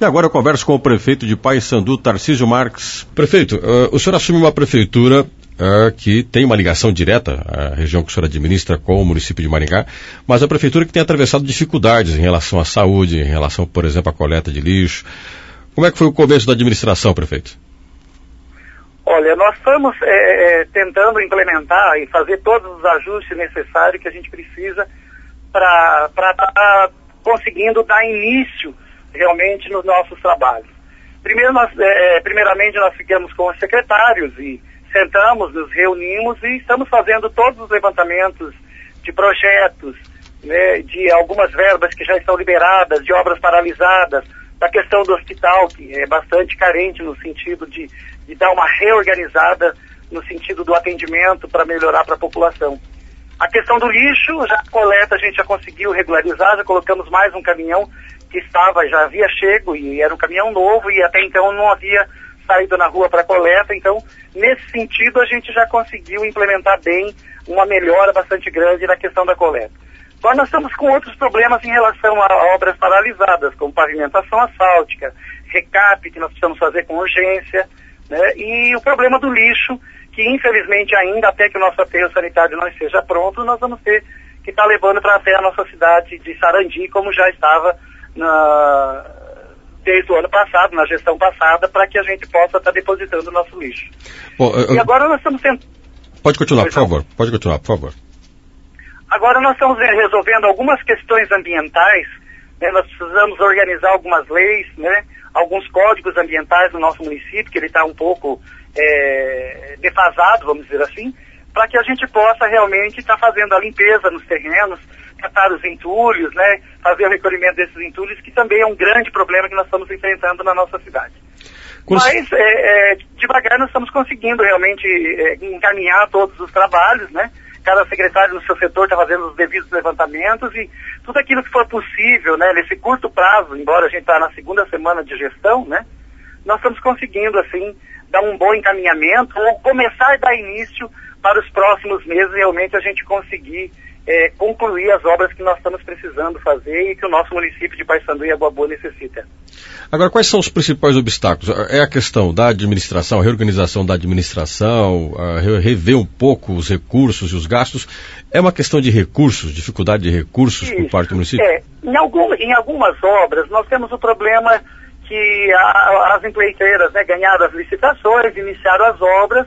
E agora eu converso com o prefeito de Paysandu, Tarcísio Marques. Prefeito, o senhor assume uma prefeitura que tem uma ligação direta, a região que o senhor administra, com o município de Maringá, mas a prefeitura que tem atravessado dificuldades em relação à saúde, em relação, por exemplo, à coleta de lixo. Como é que foi o começo da administração, prefeito? Olha, nós estamos tentando implementar e fazer todos os ajustes necessários que a gente precisa para estar conseguindo dar início realmente nos nossos trabalhos. Primeiramente nós ficamos com os secretários e sentamos, nos reunimos e estamos fazendo todos os levantamentos de projetos, né, de algumas verbas que já estão liberadas, de obras paralisadas, da questão do hospital, que é bastante carente no sentido de dar uma reorganizada no sentido do atendimento para melhorar para a população. A questão do lixo, já a coleta a gente já conseguiu regularizar, já colocamos mais um caminhão que já havia chego e era um caminhão novo e até então não havia saído na rua para coleta, então nesse sentido a gente já conseguiu implementar bem uma melhora bastante grande na questão da coleta. Agora nós estamos com outros problemas em relação a obras paralisadas, como pavimentação asfáltica, recap que nós precisamos fazer com urgência, né? E o problema do lixo, que infelizmente ainda até que o nosso aterro sanitário não esteja pronto, nós vamos ter que estar levando para até a nossa cidade de Sarandi, como já estava desde o ano passado, na gestão passada, para que a gente possa estar depositando o nosso lixo. Bom, e agora nós estamos tentando... Pode continuar, por favor. Pode continuar, por favor. Agora nós estamos resolvendo algumas questões ambientais, né? Nós precisamos organizar algumas leis, né? Alguns códigos ambientais no nosso município, que ele está um pouco defasado, vamos dizer assim, para que a gente possa realmente estar fazendo a limpeza nos terrenos, tratar os entulhos, né? Fazer o recolhimento desses entulhos, que também é um grande problema que nós estamos enfrentando na nossa cidade. Mas, devagar, nós estamos conseguindo realmente encaminhar todos os trabalhos, né? Cada secretário no seu setor está fazendo os devidos levantamentos e tudo aquilo que for possível, né? Nesse curto prazo, embora a gente está na segunda semana de gestão, né? Nós estamos conseguindo, assim, dar um bom encaminhamento ou começar a dar início para os próximos meses, realmente a gente conseguir concluir as obras que nós estamos precisando fazer e que o nosso município de Paysandu e Água Boa necessita. Agora, quais são os principais obstáculos? É a questão da administração, a reorganização da administração, rever um pouco os recursos e os gastos. É uma questão de recursos, dificuldade de recursos por parte do município? Em algumas obras nós temos o problema que as empreiteiras, né, ganharam as licitações, iniciaram as obras,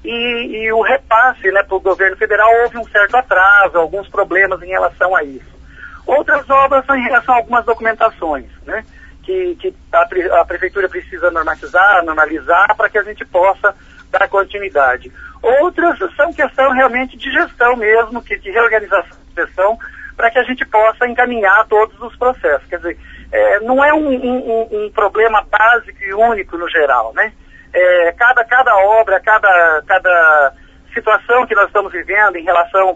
e o repasse, né, para o governo federal houve um certo atraso, alguns problemas em relação a isso. Outras obras são em relação a algumas documentações, né, que a prefeitura precisa normalizar para que a gente possa dar continuidade. Outras são questão realmente de gestão mesmo, de reorganização de gestão, para que a gente possa encaminhar todos os processos. Quer dizer, não é um problema básico e único no geral, né? Cada obra, cada situação que nós estamos vivendo em relação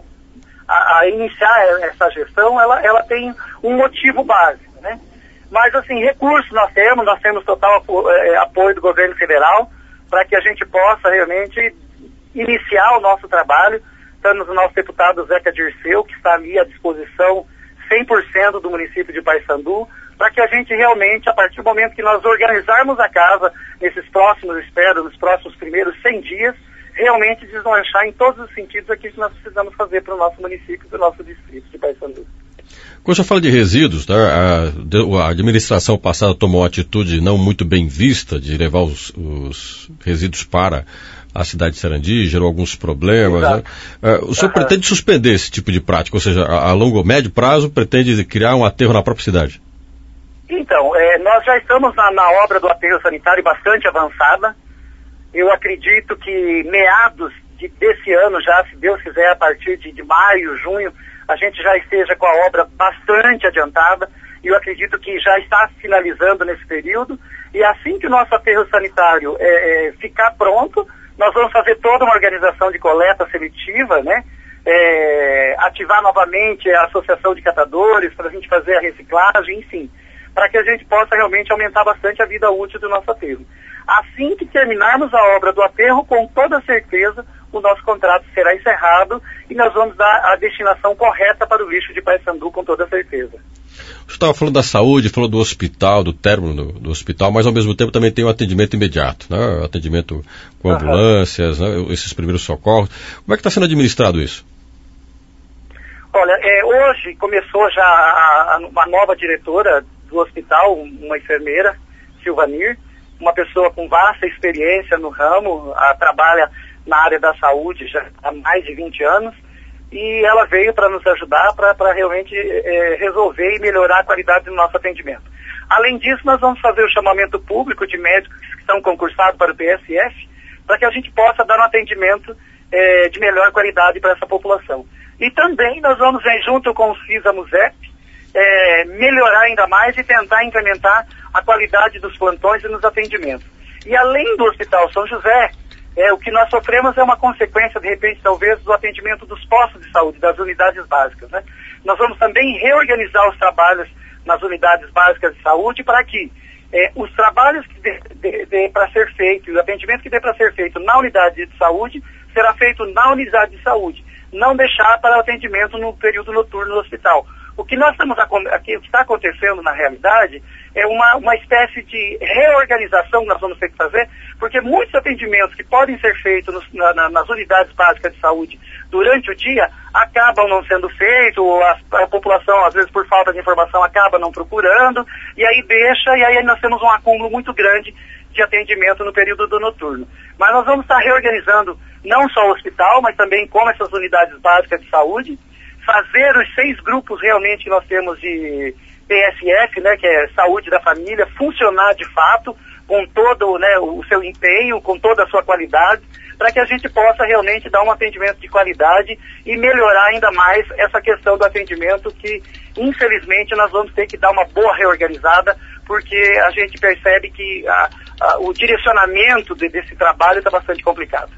a iniciar essa gestão, ela tem um motivo básico, né? Mas, assim, recursos nós temos total apoio do governo federal para que a gente possa realmente iniciar o nosso trabalho. Temos o nosso deputado Zeca Dirceu, que está ali à disposição 100% do município de Paysandu, para que a gente realmente, a partir do momento que nós organizarmos a casa, nos próximos primeiros 100 dias, realmente deslanchar em todos os sentidos aquilo que nós precisamos fazer para o nosso município e para o nosso distrito de Paysandu. Quando você fala de resíduos, né, a administração passada tomou uma atitude não muito bem vista de levar os resíduos para a cidade de Sarandi, gerou alguns problemas. Né? O senhor pretende suspender esse tipo de prática, ou seja, a longo ou médio prazo pretende criar um aterro na própria cidade? Então, nós já estamos na obra do aterro sanitário bastante avançada. Eu acredito que meados desse ano já, se Deus quiser, a partir de maio, junho, a gente já esteja com a obra bastante adiantada. E eu acredito que já está finalizando nesse período. E assim que o nosso aterro sanitário ficar pronto, nós vamos fazer toda uma organização de coleta seletiva, né? Ativar novamente a associação de catadores para a gente fazer a reciclagem, enfim, para que a gente possa realmente aumentar bastante a vida útil do nosso aterro. Assim que terminarmos a obra do aterro, com toda certeza, o nosso contrato será encerrado e nós vamos dar a destinação correta para o lixo de Paysandu, com toda certeza. Você estava falando da saúde, falou do hospital, do término do hospital, mas ao mesmo tempo também tem o atendimento imediato, né? Atendimento com ambulâncias, né? Esses primeiros socorros. Como é que está sendo administrado isso? Olha, hoje começou já uma nova diretora do hospital, uma enfermeira, Silvanir, uma pessoa com vasta experiência no ramo, trabalha na área da saúde já há mais de 20 anos, e ela veio para nos ajudar para realmente resolver e melhorar a qualidade do nosso atendimento. Além disso, nós vamos fazer o chamamento público de médicos que são concursados para o PSF, para que a gente possa dar um atendimento de melhor qualidade para essa população. E também nós vamos, junto com o CISA-MUSEP, melhorar ainda mais e tentar incrementar a qualidade dos plantões e nos atendimentos. E além do Hospital São José, o que nós sofremos é uma consequência, de repente, talvez, do atendimento dos postos de saúde, das unidades básicas, né? Nós vamos também reorganizar os trabalhos nas unidades básicas de saúde para que os trabalhos que dê para ser feito, o atendimento que dê para ser feito na unidade de saúde, será feito na unidade de saúde, não deixar para o atendimento no período noturno do hospital. O que está acontecendo na realidade é uma espécie de reorganização que nós vamos ter que fazer, porque muitos atendimentos que podem ser feitos nas unidades básicas de saúde durante o dia acabam não sendo feitos, ou a população, às vezes por falta de informação, acaba não procurando, e aí nós temos um acúmulo muito grande de atendimento no período do noturno. Mas nós vamos estar reorganizando não só o hospital, mas também como essas unidades básicas de saúde, fazer os 6 grupos realmente que nós temos de PSF, né, que é Saúde da Família, funcionar de fato, com todo, né, o seu empenho, com toda a sua qualidade, para que a gente possa realmente dar um atendimento de qualidade e melhorar ainda mais essa questão do atendimento que, infelizmente, nós vamos ter que dar uma boa reorganizada, porque a gente percebe que o direcionamento desse trabalho está bastante complicado.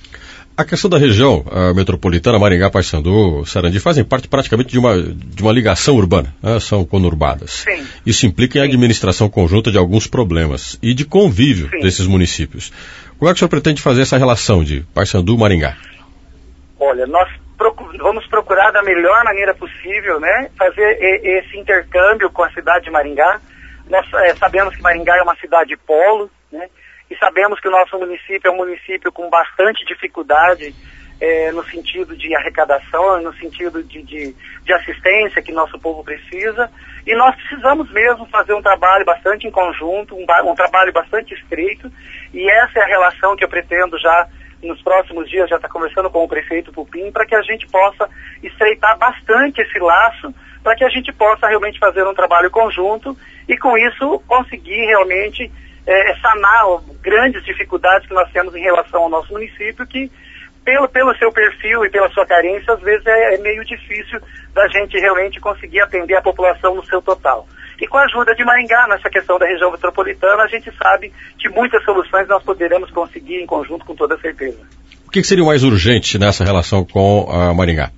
A questão da região metropolitana, Maringá, Paissandu, Sarandi, fazem parte praticamente de uma ligação urbana, né? São conurbadas. Sim. Isso implica em administração conjunta de alguns problemas e de convívio desses municípios. Como é que o senhor pretende fazer essa relação de Paissandu e Maringá? Olha, nós vamos procurar da melhor maneira possível, né, fazer esse intercâmbio com a cidade de Maringá. Nós sabemos que Maringá é uma cidade polo, né? E sabemos que o nosso município é um município com bastante dificuldade no sentido de arrecadação, no sentido de assistência que nosso povo precisa. E nós precisamos mesmo fazer um trabalho bastante em conjunto, um trabalho bastante estreito. E essa é a relação que eu pretendo já, nos próximos dias, já estar conversando com o prefeito Pupim, para que a gente possa estreitar bastante esse laço, para que a gente possa realmente fazer um trabalho conjunto e, com isso, conseguir realmente sanar grandes dificuldades que nós temos em relação ao nosso município, que pelo seu perfil e pela sua carência, às vezes é meio difícil da gente realmente conseguir atender a população no seu total. E com a ajuda de Maringá, nessa questão da região metropolitana, a gente sabe que muitas soluções nós poderemos conseguir em conjunto, com toda certeza. O que seria o mais urgente nessa relação com a Maringá?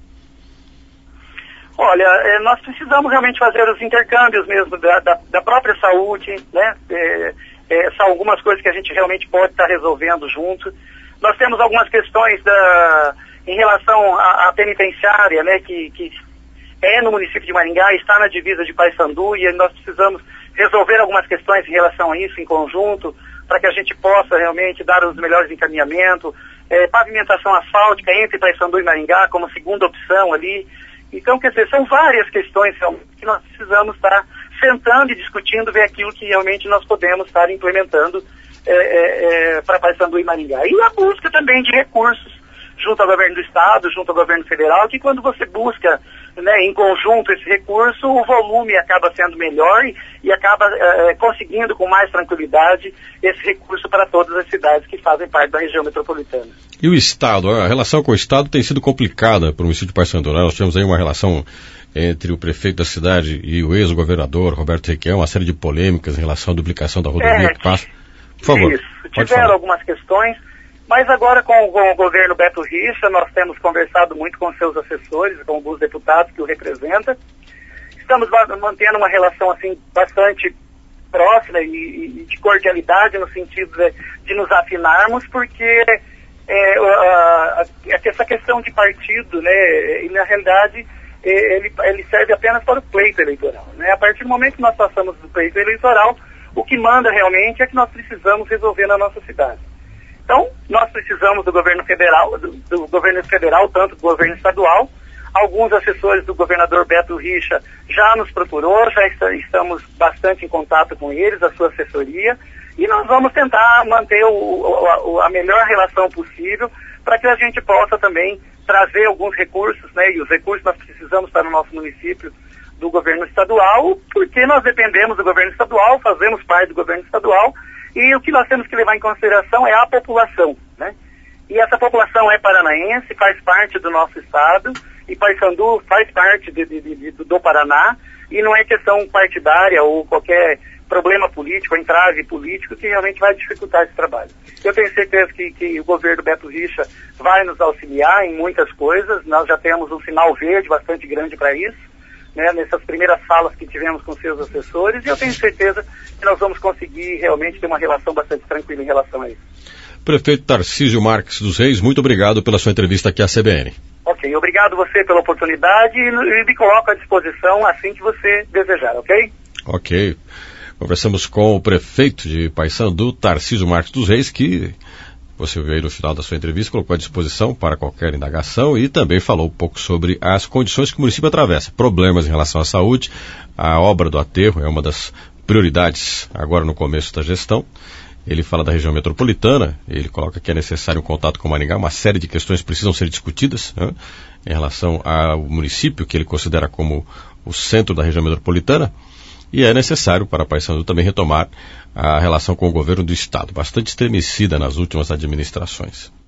Olha, nós precisamos realmente fazer os intercâmbios mesmo da própria saúde, né? São algumas coisas que a gente realmente pode estar resolvendo junto. Nós temos algumas questões em relação à penitenciária, né, que é no município de Maringá, está na divisa de Paissandu, e nós precisamos resolver algumas questões em relação a isso em conjunto, para que a gente possa realmente dar os melhores encaminhamentos. Pavimentação asfáltica entre Paissandu e Maringá como segunda opção ali. Então, quer dizer, são várias questões que nós precisamos estar sentando e discutindo, ver aquilo que realmente nós podemos estar implementando para Paissandu e Maringá. E a busca também de recursos junto ao governo do estado, junto ao governo federal, que quando você busca, né, em conjunto esse recurso, o volume acaba sendo melhor e acaba conseguindo com mais tranquilidade esse recurso para todas as cidades que fazem parte da região metropolitana. E o estado? A relação com o estado tem sido complicada para o município de Paissandu, né? Nós tivemos aí uma relação entre o prefeito da cidade e o ex-governador Roberto Requião, uma série de polêmicas em relação à duplicação da rodovia que passa. Por favor. Isso, tiveram algumas questões, mas agora com o governo Beto Richa, nós temos conversado muito com seus assessores, com alguns deputados que o representam. Estamos mantendo uma relação assim bastante próxima e de cordialidade, no sentido de nos afinarmos, porque essa questão de partido, né, e na realidade ele serve apenas para o pleito eleitoral, né? A partir do momento que nós passamos do pleito eleitoral, o que manda realmente é que nós precisamos resolver na nossa cidade. Então, nós precisamos do governo federal, do governo federal, tanto do governo estadual. Alguns assessores do governador Beto Richa já nos procurou, já estamos bastante em contato com eles, a sua assessoria, e nós vamos tentar manter a melhor relação possível para que a gente possa também trazer alguns recursos, né? E os recursos nós precisamos para o nosso município do governo estadual, porque nós dependemos do governo estadual, fazemos parte do governo estadual, e o que nós temos que levar em consideração é a população, né? E essa população é paranaense, faz parte do nosso estado, e Paysandu faz parte do Paraná, e não é questão partidária ou qualquer problema político, entrave político que realmente vai dificultar esse trabalho. Eu tenho certeza que o governo Beto Richa vai nos auxiliar em muitas coisas, nós já temos um sinal verde bastante grande para isso, né, nessas primeiras falas que tivemos com seus assessores, e eu tenho certeza que nós vamos conseguir realmente ter uma relação bastante tranquila em relação a isso. Prefeito Tarcísio Marques dos Reis, muito obrigado pela sua entrevista aqui à CBN. Ok, obrigado você pela oportunidade e me coloco à disposição assim que você desejar, ok? Ok. Conversamos com o prefeito de Paysandu, Tarcísio Marques dos Reis, que você veio no final da sua entrevista, colocou à disposição para qualquer indagação e também falou um pouco sobre as condições que o município atravessa, problemas em relação à saúde. A obra do aterro é uma das prioridades agora no começo da gestão. Ele fala da região metropolitana, ele coloca que é necessário um contato com Maringá, uma série de questões precisam ser discutidas, né, em relação ao município, que ele considera como o centro da região metropolitana, e é necessário para Paysandu também retomar a relação com o governo do estado, bastante estremecida nas últimas administrações.